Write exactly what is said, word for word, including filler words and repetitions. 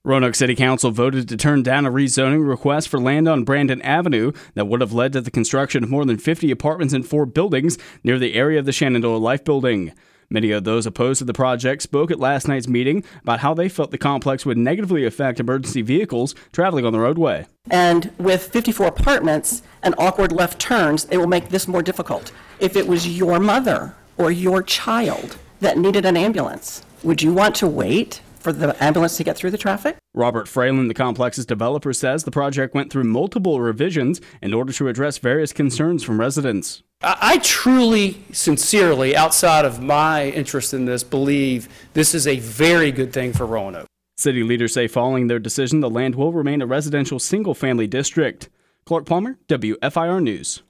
Roanoke City Council voted to turn down a rezoning request for land on Brandon Avenue that would have led to the construction of more than fifty apartments in four buildings near the area of the Shenandoah Life Building. Many of those opposed to the project spoke at last night's meeting about how they felt the complex would negatively affect emergency vehicles traveling on the roadway. And with fifty-four apartments and awkward left turns, it will make this more difficult. If it was your mother or your child that needed an ambulance, would you want to wait for the ambulance to get through the traffic? Robert Fralin, the complex's developer, says the project went through multiple revisions in order to address various concerns from residents. I truly, sincerely, outside of my interest in this, believe this is a very good thing for Roanoke. City leaders say following their decision, the land will remain a residential single-family district. Clark Palmer, W F I R News.